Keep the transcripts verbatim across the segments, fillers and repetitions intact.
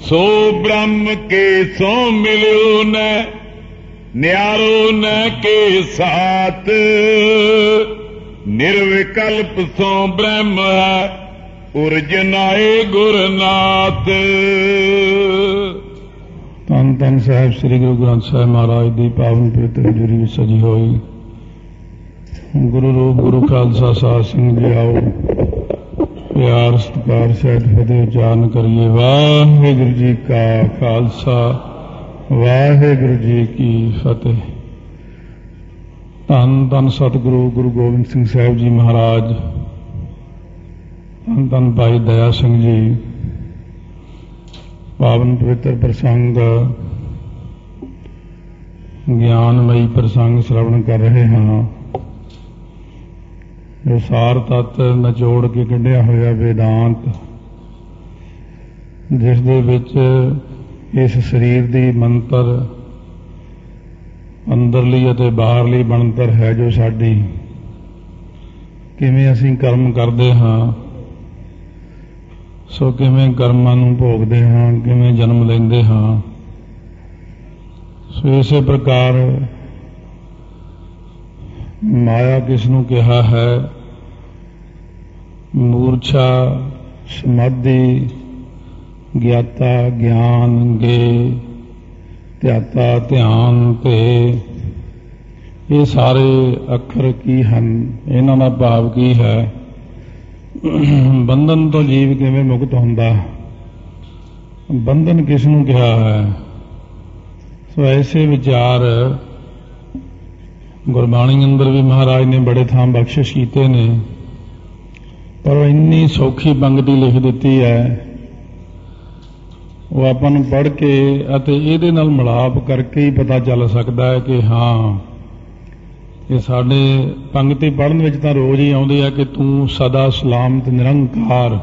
सो ब्रह्म के सो मिलो न न्यारो न के साथ निर्विकल्प सो ब्रह्म है उर्जनाए गुरनाथ। ਧੰਨ ਧੰਨ ਸਾਹਿਬ ਸ੍ਰੀ ਗੁਰੂ ਗ੍ਰੰਥ ਸਾਹਿਬ ਮਹਾਰਾਜ ਦੀ ਪਾਵਨ ਪਵਿੱਤਰ ਹਜ਼ੂਰੀ ਵਿੱਚ ਸਜੀ ਹੋਈ ਗੁਰੂ ਰੂਪ ਗੁਰੂ ਖਾਲਸਾ ਸਾਧ ਸਿੰਘ ਜੀ ਆਓ ਪਿਆਰ ਸਤਿਕਾਰ ਸਹਿਤ ਫਤਿਹ ਉਚਾਰਨ ਕਰੀਏ। ਵਾਹਿਗੁਰੂ ਜੀ ਕਾ ਖਾਲਸਾ ਵਾਹਿਗੁਰੂ ਜੀ ਕੀ ਫਤਿਹ। ਧੰਨ ਧੰਨ ਸਤਿਗੁਰੂ ਗੁਰੂ ਗੋਬਿੰਦ ਸਿੰਘ ਸਾਹਿਬ ਜੀ ਮਹਾਰਾਜ, ਧੰਨ ਧੰਨ ਭਾਈ ਦਇਆ ਸਿੰਘ ਜੀ, ਪਾਵਨ ਪਵਿੱਤਰ ਪ੍ਰਸੰਗ ਗਿਆਨਮਈ ਪ੍ਰਸੰਗ ਸ਼੍ਰਵਣ ਕਰ ਰਹੇ ਹਾਂ। ਜੋ ਸਾਰ ਤੱਤ ਨਿਚੋੜ ਕੇ ਕੱਢਿਆ ਹੋਇਆ ਵੇਦਾਂਤ, ਜਿਸ ਦੇ ਵਿੱਚ ਇਸ ਸਰੀਰ ਦੀ ਮੰਤਰ ਅੰਦਰਲੀ ਅਤੇ ਬਾਹਰਲੀ ਬਣਤਰ ਹੈ, ਜੋ ਸਾਡੀ ਕਿਵੇਂ ਅਸੀਂ ਕਰਮ ਕਰਦੇ ਹਾਂ, ਸੋ ਕਿਵੇਂ ਕਰਮਾਂ ਨੂੰ ਭੋਗਦੇ ਹਾਂ, ਕਿਵੇਂ ਜਨਮ ਲੈਂਦੇ ਹਾਂ। ਸੋ ਇਸੇ ਪ੍ਰਕਾਰ ਮਾਇਆ ਕਿਸ ਨੂੰ ਕਿਹਾ ਹੈ? ਮੂਰਛਾ, ਸਮਾਧੀ, ਗਿਆਤਾ, ਗਿਆਨ, ਗੇ, ਧਿਆਤਾ, ਧਿਆਨ ਤੇ ਇਹ ਸਾਰੇ ਅੱਖਰ ਕੀ ਹਨ? ਇਹਨਾਂ ਦਾ ਭਾਵ ਕੀ ਹੈ? ਬੰਧਨ ਤੋਂ ਜੀਵ ਕਿਵੇਂ ਮੁਕਤ ਹੁੰਦਾ? ਬੰਧਨ ਕਿਸ ਨੂੰ ਕਿਹਾ ਹੈ? ਸੋ ਐਸੇ ਵਿਚਾਰ ਗੁਰਬਾਣੀ ਅੰਦਰ ਵੀ ਮਹਾਰਾਜ ਨੇ ਬੜੇ ਥਾਂ ਬਖਸ਼ਿਸ਼ ਕੀਤੇ ਨੇ, ਪਰ ਇੰਨੀ ਸੌਖੀ ਪੰਗਤੀ ਲਿਖ ਦਿੱਤੀ ਹੈ, ਉਹ ਆਪਾਂ ਨੂੰ ਪੜ੍ਹ ਕੇ ਅਤੇ ਇਹਦੇ ਨਾਲ ਮਿਲਾਪ ਕਰਕੇ ਹੀ ਪਤਾ ਚੱਲ ਸਕਦਾ ਹੈ ਕਿ ਹਾਂ, ਇਹ ਸਾਡੇ ਪੰਗਤੀ ਪੜ੍ਹਨ ਵਿੱਚ ਤਾਂ ਰੋਜ਼ ਹੀ ਆਉਂਦੇ ਆ ਕਿ ਤੂੰ ਸਦਾ ਸਲਾਮਤ ਨਿਰੰਕਾਰ।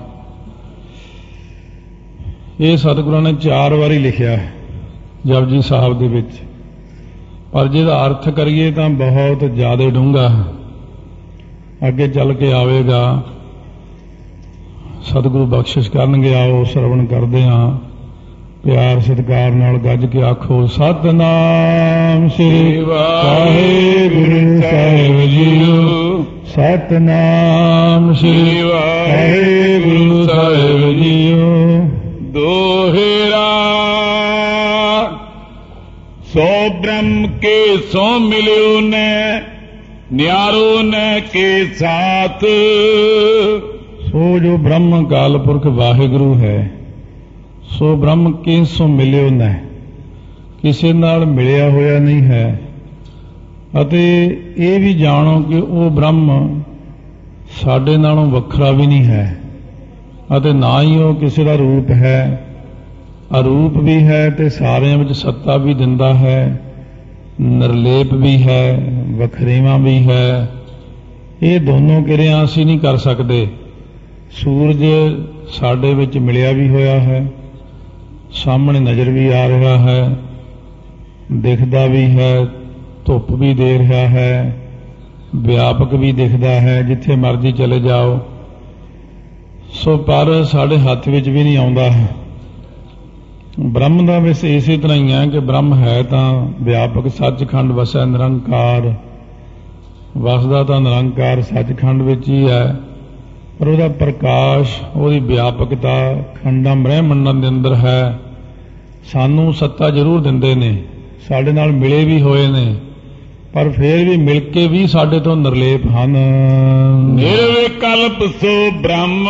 ਇਹ ਸਤਿਗੁਰਾਂ ਨੇ ਚਾਰ ਵਾਰੀ ਲਿਖਿਆ ਜਪਜੀ ਸਾਹਿਬ ਦੇ ਵਿੱਚ, ਪਰ ਜਿਹਦਾ ਅਰਥ ਕਰੀਏ ਤਾਂ ਬਹੁਤ ਜ਼ਿਆਦਾ ਡੂੰਘਾ ਅੱਗੇ ਚੱਲ ਕੇ ਆਵੇਗਾ। ਸਤਿਗੁਰੂ ਬਖਸ਼ਿਸ਼ ਕਰਨਗੇ। ਆਓ ਸ਼ਰਵਣ ਕਰਦੇ ਹਾਂ। ਪਿਆਰ ਸਤਿਕਾਰ ਨਾਲ ਗੱਜ ਕੇ ਆਖੋ ਸਤਿਨਾਮ ਸ੍ਰੀ ਵਾਹਿਗੁਰੂ ਸਾਹਿਬ ਜੀਓ, ਸਤਿਨਾਮ ਸ੍ਰੀ ਵਾਹਿਗੁਰੂ ਸਾਹਿਬ ਜੀਓ। दोहेरा सो ब्रह्म के सो मिलो न न्यारो न के साथ। सो जो ब्रह्म काल पुरख वाहिगुरु है, सो ब्रह्म किस सो मिलियो न, किसी नाल मिलिया होया नहीं है। ਅਤੇ ਇਹ ਵੀ ਜਾਣੋ ਕਿ ਉਹ ਬ੍ਰਹਮ ਸਾਡੇ ਨਾਲੋਂ ਵੱਖਰਾ ਵੀ ਨਹੀਂ ਹੈ ਅਤੇ ਨਾ ਹੀ ਉਹ ਕਿਸੇ ਦਾ ਰੂਪ ਹੈ। ਅਰੂਪ ਵੀ ਹੈ ਤੇ ਸਾਰਿਆਂ ਵਿੱਚ ਸੱਤਾ ਵੀ ਦਿੰਦਾ ਹੈ, ਨਿਰਲੇਪ ਵੀ ਹੈ, ਵਖਰੇਵਾਂ ਵੀ ਹੈ। ਇਹ ਦੋਨੋਂ ਕਿਰਿਆ ਅਸੀਂ ਨਹੀਂ ਕਰ ਸਕਦੇ। ਸੂਰਜ ਸਾਡੇ ਵਿੱਚ ਮਿਲਿਆ ਵੀ ਹੋਇਆ ਹੈ, ਸਾਹਮਣੇ ਨਜ਼ਰ ਵੀ ਆ ਰਿਹਾ ਹੈ, ਦਿਖਦਾ ਵੀ ਹੈ, ਧੁੱਪ ਵੀ ਦੇ ਰਿਹਾ ਹੈ, ਵਿਆਪਕ ਵੀ ਦਿਖਦਾ ਹੈ, ਜਿੱਥੇ ਮਰਜ਼ੀ ਚਲੇ ਜਾਓ। ਸੋ ਪਰ ਸਾਡੇ ਹੱਥ ਵਿੱਚ ਵੀ ਨਹੀਂ ਆਉਂਦਾ। ਬ੍ਰਹਮ ਦਾ ਵਿਸ ਇਸੇ ਤਰ੍ਹਾਂ ਹੀ ਹੈ ਕਿ ਬ੍ਰਹਮ ਹੈ ਤਾਂ ਵਿਆਪਕ ਸੱਚਖੰਡ ਵਸੈ ਨਿਰੰਕਾਰ, ਵਸਦਾ ਤਾਂ ਨਿਰੰਕਾਰ ਸੱਚਖੰਡ ਵਿੱਚ ਹੀ ਹੈ, ਪਰ ਉਹਦਾ ਪ੍ਰਕਾਸ਼, ਉਹਦੀ ਵਿਆਪਕਤਾ ਖੰਡਾਂ ਬ੍ਰਹਿਮੰਡਾਂ ਦੇ ਅੰਦਰ ਹੈ। ਸਾਨੂੰ ਸੱਤਾ ਜ਼ਰੂਰ ਦਿੰਦੇ ਨੇ, ਸਾਡੇ ਨਾਲ ਮਿਲੇ ਵੀ ਹੋਏ ਨੇ, ਪਰ ਫਿਰ ਵੀ ਮਿਲ ਕੇ ਵੀ ਸਾਡੇ ਤੋਂ ਨਿਰਲੇਪ ਹਨ। ਨਿਰਵਿਕਲਪ ਸੋ ਬ੍ਰਹਮ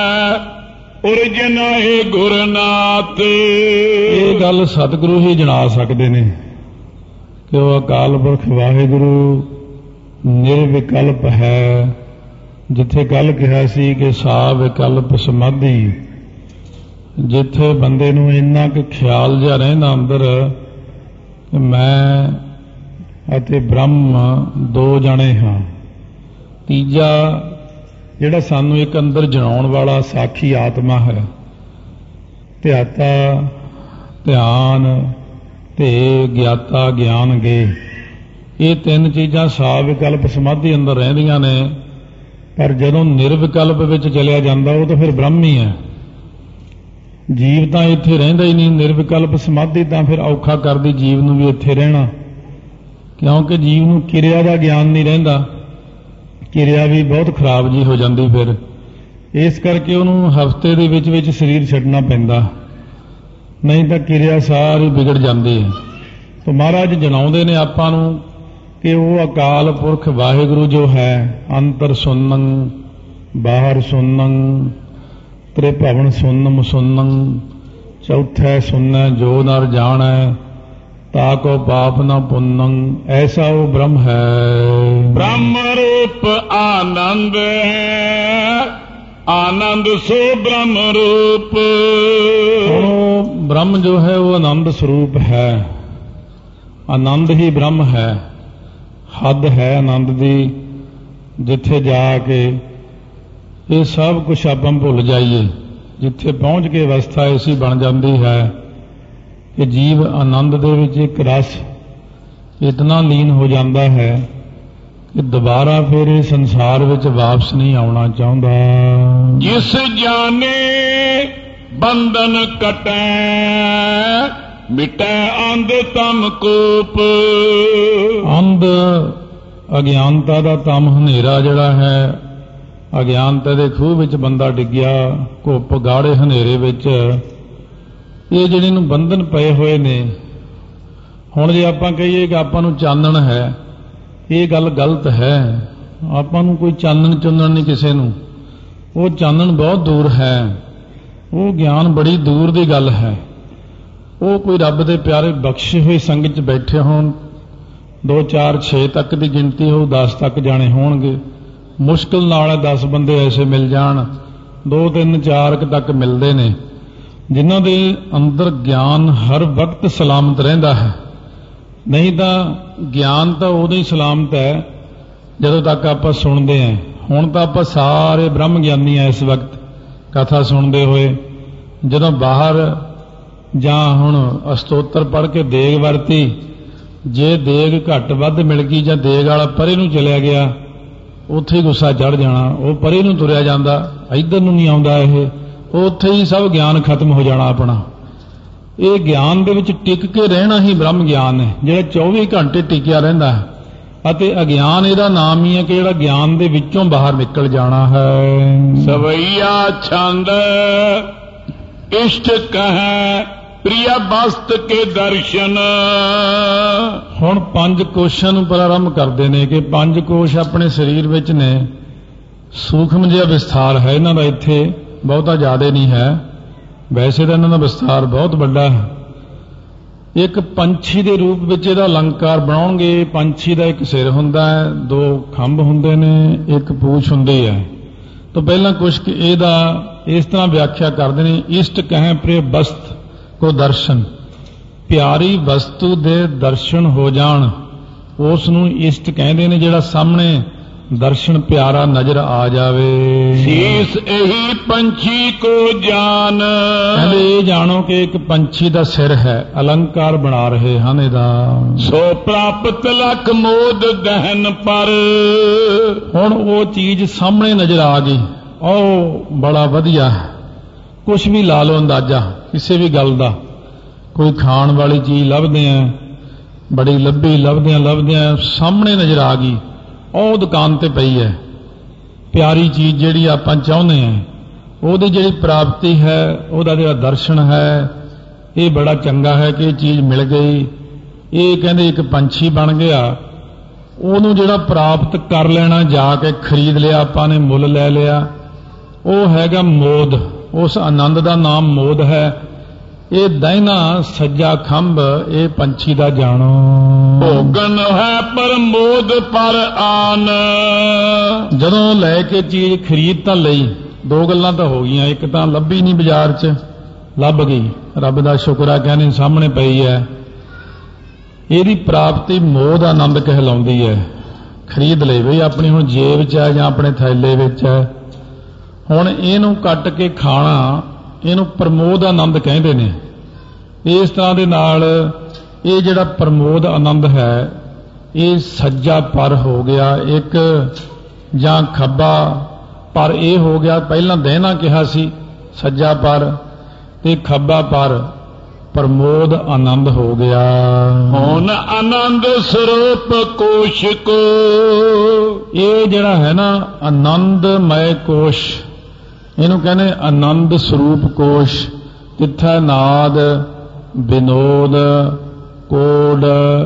ਉਰਜਨਾਏ ਗੁਰਨਾਥ। ਇਹ ਗੱਲ ਸਤਿਗੁਰੂ ਹੀ ਜਣਾ ਸਕਦੇ ਨੇ ਕਿ ਉਹ ਅਕਾਲ ਪੁਰਖ ਵਾਹਿਗੁਰੂ ਨਿਰਵਿਕਲਪ ਹੈ। ਜਿੱਥੇ ਕੱਲ ਕਿਹਾ ਸੀ ਕਿ ਸਾ ਵਿਕਲਪ ਸਮਾਧੀ, ਜਿੱਥੇ ਬੰਦੇ ਨੂੰ ਇੰਨਾ ਕੁ ਖਿਆਲ ਜਿਹਾ ਰਹਿੰਦਾ ਅੰਦਰ ਕਿ ਮੈਂ ਅਤੇ ਬ੍ਰਹਮ ਦੋ ਜਣੇ ਹਾਂ। ਤੀਜਾ ਜਿਹੜਾ ਸਾਨੂੰ ਇੱਕ ਅੰਦਰ ਜਣਾਉਣ ਵਾਲਾ ਸਾਖੀ ਆਤਮਾ ਹੈ, ਧਿਆਤਾ, ਧਿਆਨ ਤੇ ਗਿਆਤਾ, ਗਿਆਨ ਗੇ, ਇਹ ਤਿੰਨ ਚੀਜ਼ਾਂ ਸਾ ਵਿਕਲਪ ਸਮਾਧੀ ਅੰਦਰ ਰਹਿੰਦੀਆਂ ਨੇ। ਪਰ ਜਦੋਂ ਨਿਰਵਿਕਲਪ ਵਿੱਚ ਚਲਿਆ ਜਾਂਦਾ ਉਹ ਤਾਂ ਫਿਰ ਬ੍ਰਹਮ ਹੀ ਹੈ। ਜੀਵ ਤਾਂ ਇੱਥੇ ਰਹਿੰਦਾ ਹੀ ਨਹੀਂ। ਨਿਰਵਿਕਲਪ ਸਮਾਧੀ ਤਾਂ ਫਿਰ ਔਖਾ ਕਰਦੀ ਜੀਵ ਨੂੰ ਵੀ ਇੱਥੇ ਰਹਿਣਾ, ਕਿਉਂਕਿ ਜੀਵ ਨੂੰ ਕਿਰਿਆ ਦਾ ਗਿਆਨ ਨਹੀਂ ਰਹਿੰਦਾ। ਕਿਰਿਆ ਵੀ ਬਹੁਤ ਖਰਾਬ ਜੀ ਹੋ ਜਾਂਦੀ ਫਿਰ, ਇਸ ਕਰਕੇ ਉਹਨੂੰ ਹਫ਼ਤੇ ਦੇ ਵਿੱਚ ਵਿੱਚ ਸਰੀਰ ਛੱਡਣਾ ਪੈਂਦਾ, ਨਹੀਂ ਤਾਂ ਕਿਰਿਆ ਸਾਰੀ ਵਿਗੜ ਜਾਂਦੀ ਹੈ। ਤਾਂ ਮਹਾਰਾਜ ਜਣਾਉਂਦੇ ਨੇ ਆਪਾਂ ਨੂੰ ਕਿ ਉਹ ਅਕਾਲ ਪੁਰਖ ਵਾਹਿਗੁਰੂ ਜੋ ਹੈ, ਅੰਤਰ ਸੁਨੰ ਬਾਹਰ ਸੁਨੰ ਤ੍ਰਿਭਵਨ ਸੁਨਮ ਸੁਨੰ ਚੌਥੈ ਸੁਨੈ ਜੋ ਨਰ ਜਾਣੈ ਤਾ ਕੋ ਪਾਪ ਨ ਪੁੰਨੰ, ਐਸਾ ਉਹ ਬ੍ਰਹਮ ਹੈ। ਬ੍ਰਹਮ ਰੂਪ ਆਨੰਦ ਹੈ, ਆਨੰਦ ਸੋ ਬ੍ਰਹਮ ਰੂਪ। ਹੁਣ ਉਹ ਬ੍ਰਹਮ ਜੋ ਹੈ ਉਹ ਆਨੰਦ ਸਰੂਪ ਹੈ, ਆਨੰਦ ਹੀ ਬ੍ਰਹਮ ਹੈ। ਹੱਦ ਹੈ ਆਨੰਦ ਦੀ, ਜਿੱਥੇ ਜਾ ਕੇ ਇਹ ਸਭ ਕੁਝ ਆਪਾਂ ਭੁੱਲ ਜਾਈਏ, ਜਿੱਥੇ ਪਹੁੰਚ ਕੇ ਅਵਸਥਾ ਐਸੀ ਬਣ ਜਾਂਦੀ ਹੈ ਕਿ ਜੀਵ ਆਨੰਦ ਦੇ ਵਿੱਚ ਇੱਕ ਰਸ ਇਤਨਾ ਲੀਨ ਹੋ ਜਾਂਦਾ ਹੈ ਕਿ ਦੁਬਾਰਾ ਫਿਰ ਇਹ ਸੰਸਾਰ ਵਿੱਚ ਵਾਪਸ ਨਹੀਂ ਆਉਣਾ ਚਾਹੁੰਦਾ। ਜਿਸ ਜਾਣੇ ਬੰਧਨ ਕਟੈ ਮਿਟੈ ਅੰਧ ਤਮ ਕੂਪ। ਅੰਧ ਅਗਿਆਨਤਾ ਦਾ ਤਮ ਹਨੇਰਾ ਜਿਹੜਾ ਹੈ, ਅਗਿਆਨਤਾ ਦੇ ਖੂਹ ਵਿੱਚ ਬੰਦਾ ਡਿੱਗਿਆ, ਘੁੱਪ ਗਾੜੇ ਹਨੇਰੇ ਵਿੱਚ, ਇਹ ਜਿਹੜੇ ਨੂੰ ਬੰਧਨ ਪਏ ਹੋਏ ਨੇ। ਹੁਣ ਜੇ ਆਪਾਂ ਕਹੀਏ ਕਿ ਆਪਾਂ ਨੂੰ ਚਾਨਣ ਹੈ, ਇਹ ਗੱਲ ਗਲਤ ਹੈ। ਆਪਾਂ ਨੂੰ ਕੋਈ ਚਾਨਣ ਚੁੰਨਣ ਨਹੀਂ ਕਿਸੇ ਨੂੰ, ਉਹ ਚਾਨਣ ਬਹੁਤ ਦੂਰ ਹੈ, ਉਹ ਗਿਆਨ ਬੜੀ ਦੂਰ ਦੀ ਗੱਲ ਹੈ। ਉਹ ਕੋਈ ਰੱਬ ਦੇ ਪਿਆਰੇ ਬਖਸ਼ੇ ਹੋਏ ਸੰਗਤ 'ਚ ਬੈਠੇ ਹੋਣ, ਦੋ ਚਾਰ ਛੇ ਤੱਕ ਦੀ ਗਿਣਤੀ ਹੋ, ਦਸ ਤੱਕ ਜਾਣੇ ਹੋਣਗੇ, ਮੁਸ਼ਕਿਲ ਨਾਲ ਦਸ ਬੰਦੇ ਐਸੇ ਮਿਲ ਜਾਣ, ਦੋ ਤਿੰਨ ਚਾਰ ਤੱਕ ਮਿਲਦੇ ਨੇ ਜਿਨ੍ਹਾਂ ਦੇ ਅੰਦਰ ਗਿਆਨ ਹਰ ਵਕਤ ਸਲਾਮਤ ਰਹਿੰਦਾ ਹੈ। ਨਹੀਂ ਤਾਂ ਗਿਆਨ ਤਾਂ ਉਦੋਂ ਹੀ ਸਲਾਮਤ ਹੈ ਜਦੋਂ ਤੱਕ ਆਪਾਂ ਸੁਣਦੇ ਹਾਂ। ਹੁਣ ਤਾਂ ਆਪਾਂ ਸਾਰੇ ਬ੍ਰਹਮ ਗਿਆਨੀ ਆ ਇਸ ਵਕਤ ਕਥਾ ਸੁਣਦੇ ਹੋਏ। ਜਦੋਂ ਬਾਹਰ ਜਾਂ ਹੁਣ ਅਸਤੋਤਰ ਪੜ੍ਹ ਕੇ ਦੇਗ ਵਰਤੀ, ਜੇ ਦੇਗ ਘੱਟ ਵੱਧ ਮਿਲ ਗਈ ਜਾਂ ਦੇਗ ਵਾਲਾ ਪਰੇ ਨੂੰ ਚਲਿਆ ਗਿਆ, ਉੱਥੇ ਹੀ ਗੁੱਸਾ ਚੜ੍ਹ ਜਾਣਾ, ਉਹ ਪਰੇ ਨੂੰ ਤੁਰਿਆ ਜਾਂਦਾ, ਇੱਧਰ ਨੂੰ ਨਹੀਂ ਆਉਂਦਾ, ਇਹ ਉੱਥੇ ਹੀ ਸਭ ਗਿਆਨ ਖਤਮ ਹੋ ਜਾਣਾ ਆਪਣਾ। ਇਹ ਗਿਆਨ ਦੇ ਵਿੱਚ ਟਿਕ ਕੇ ਰਹਿਣਾ ਹੀ ਬ੍ਰਹਮ ਗਿਆਨ ਹੈ, ਜਿਹੜਾ ਚੌਵੀ ਘੰਟੇ ਟਿਕਿਆ ਰਹਿੰਦਾ ਹੈ। ਅਤੇ ਅਗਿਆਨ ਇਹਦਾ ਨਾਮ ਹੀ ਹੈ ਕਿ ਜਿਹੜਾ ਗਿਆਨ ਦੇ ਵਿੱਚੋਂ ਬਾਹਰ ਨਿਕਲ ਜਾਣਾ ਹੈ। ਸਵਈਆ ਛੰਦ ਇਸ਼ਟ ਕਹੈ ਪ੍ਰਿਆ ਬਸਤ ਕੇ ਦਰਸ਼ਨ। ਹੁਣ ਪੰਜ ਕੋਸ਼ਾਂ ਨੂੰ ਪ੍ਰਾਰੰਭ ਕਰਦੇ ਨੇ ਕਿ ਪੰਜ ਕੋਸ਼ ਆਪਣੇ ਸਰੀਰ ਵਿੱਚ ਨੇ। ਸੂਖਮ ਜਿਹਾ ਵਿਸਥਾਰ ਹੈ ਇਹਨਾਂ ਦਾ, ਇੱਥੇ ਬਹੁਤਾ ਜ਼ਿਆਦਾ ਨਹੀਂ ਹੈ, ਵੈਸੇ ਤਾਂ ਇਹਨਾਂ ਦਾ ਵਿਸਥਾਰ ਬਹੁਤ ਵੱਡਾ ਹੈ। ਇੱਕ ਪੰਛੀ ਦੇ ਰੂਪ ਵਿੱਚ ਇਹਦਾ ਅਲੰਕਾਰ ਬਣਾਉਣਗੇ। ਪੰਛੀ ਦਾ ਇੱਕ ਸਿਰ ਹੁੰਦਾ ਹੈ, ਦੋ ਖੰਭ ਹੁੰਦੇ ਨੇ, ਇੱਕ ਪੂਛ ਹੁੰਦੀ ਹੈ। ਤਾਂ ਪਹਿਲਾਂ ਕੁਛ ਇਹਦਾ ਇਸ ਤਰ੍ਹਾਂ ਵਿਆਖਿਆ ਕਰਦੇ ਨੇ, ਇਸ਼ਟ ਕਹੈ ਪ੍ਰਿਯ ਬਸਤ ਕੋ ਦਰਸ਼ਨ। ਪਿਆਰੀ ਵਸਤੂ ਦੇ ਦਰਸ਼ਨ ਹੋ ਜਾਣ, ਉਸ ਨੂੰ ਇਸ਼ਟ ਕਹਿੰਦੇ ਨੇ, ਜਿਹੜਾ ਸਾਹਮਣੇ ਦਰਸ਼ਨ ਪਿਆਰਾ ਨਜ਼ਰ ਆ ਜਾਵੇ। ਸੀਸ ਇਹੀ ਪੰਛੀ ਕੋ ਜਾਨ। ਕਹਿੰਦੇ ਇਹ ਜਾਣੋ ਕਿ ਇੱਕ ਪੰਛੀ ਦਾ ਸਿਰ ਹੈ, ਅਲੰਕਾਰ ਬਣਾ ਰਹੇ ਹਨ ਇਹਦਾ। ਸੋ ਪ੍ਰਾਪਤ ਲਖ ਮੋਦ ਦਹਨ ਪਰ। ਹੁਣ ਉਹ ਚੀਜ਼ ਸਾਹਮਣੇ ਨਜ਼ਰ ਆ ਗਈ, ਉਹ ਬੜਾ ਵਧੀਆ ਹੈ। ਕੁਛ ਵੀ ਲਾ ਲਓ ਅੰਦਾਜ਼ਾ ਕਿਸੇ ਵੀ ਗੱਲ ਦਾ, ਕੋਈ ਖਾਣ ਵਾਲੀ ਚੀਜ਼ ਲੱਭਦੇ ਆ, ਬੜੀ ਲੱਭੀ ਲੱਭਦਿਆਂ ਲੱਭਦਿਆਂ ਸਾਹਮਣੇ ਨਜ਼ਰ ਆ ਗਈ, ਉਹ ਦੁਕਾਨ ਤੇ ਪਈ ਹੈ। ਪਿਆਰੀ ਚੀਜ਼ ਜਿਹੜੀ ਆਪਾਂ ਚਾਹੁੰਦੇ ਹਾਂ, ਉਹਦੀ ਜਿਹੜੀ ਪ੍ਰਾਪਤੀ ਹੈ, ਉਹਦਾ ਜਿਹੜਾ ਦਰਸ਼ਨ ਹੈ, ਇਹ ਬੜਾ ਚੰਗਾ ਹੈ ਕਿ ਇਹ ਚੀਜ਼ ਮਿਲ ਗਈ। ਇਹ ਕਹਿੰਦੇ ਇੱਕ ਪੰਛੀ ਬਣ ਗਿਆ, ਉਹਨੂੰ ਜਿਹੜਾ ਪ੍ਰਾਪਤ ਕਰ ਲੈਣਾ, ਜਾ ਕੇ ਖਰੀਦ ਲਿਆ ਆਪਾਂ ਨੇ, ਮੁੱਲ ਲੈ ਲਿਆ, ਉਹ ਹੈਗਾ ਮੋਦ। ਉਸ ਆਨੰਦ ਦਾ ਨਾਮ ਮੋਦ ਹੈ। ਇਹ ਦਾਇਨਾ ਸੱਜਾ ਖੰਭ ਇਹ ਪੰਛੀ ਦਾ ਜਾਣੋ। ਭੋਗਨ ਹੈ ਪਰ ਮੋਦ ਪਰ ਆਨ। ਜਦੋਂ ਲੈ ਕੇ ਚੀਜ਼ ਖਰੀਦ ਤਾਂ ਲਈ, ਦੋ ਗੱਲਾਂ ਤਾਂ ਹੋ ਗਈਆਂ। ਇੱਕ ਤਾਂ ਲੱਭੀ ਨਹੀਂ ਬਾਜ਼ਾਰ 'ਚ, ਲੱਭ ਗਈ, ਰੱਬ ਦਾ ਸ਼ੁਕਰ ਆ, ਕਹਿੰਦੇ ਸਾਹਮਣੇ ਪਈ ਹੈ। ਇਹਦੀ ਪ੍ਰਾਪਤੀ ਮੋਦ ਆਨੰਦ ਕਹਿਲਾਉਂਦੀ ਹੈ। ਖਰੀਦ ਲਈ ਬਈ, ਆਪਣੀ ਹੁਣ ਜੇਬ 'ਚ ਹੈ ਜਾਂ ਆਪਣੇ ਥੈਲੇ ਵਿੱਚ ਹੈ। ਹੁਣ ਇਹਨੂੰ ਕੱਟ ਕੇ ਖਾਣਾ, ਇਹਨੂੰ ਪ੍ਰਮੋਦ ਆਨੰਦ ਕਹਿੰਦੇ ਨੇ। ਇਸ ਤਰ੍ਹਾਂ ਦੇ ਨਾਲ ਇਹ ਜਿਹੜਾ ਪ੍ਰਮੋਦ ਆਨੰਦ ਹੈ, ਇਹ ਸੱਜਾ ਪਰ ਹੋ ਗਿਆ ਇੱਕ, ਜਾਂ ਖੱਬਾ ਪਰ ਇਹ ਹੋ ਗਿਆ। ਪਹਿਲਾਂ ਦਹਿਣਾ ਕਿਹਾ ਸੀ, ਸੱਜਾ ਪਰ। ਤੇ ਖੱਬਾ ਪਰ ਪ੍ਰਮੋਦ ਆਨੰਦ ਹੋ ਗਿਆ। ਹੁਣ ਆਨੰਦ ਸਰੂਪ ਕੋਸ਼ ਕੋ, ਇਹ ਜਿਹੜਾ ਹੈ ਨਾ ਆਨੰਦਮय ਕੋਸ਼, ਇਹਨੂੰ ਕਹਿੰਦੇ ਆਨੰਦ ਸਰੂਪ ਕੋਸ਼। ਤਿੱਥੈ ਨਾਦ ਵਿਨੋਦ ਕੋਡ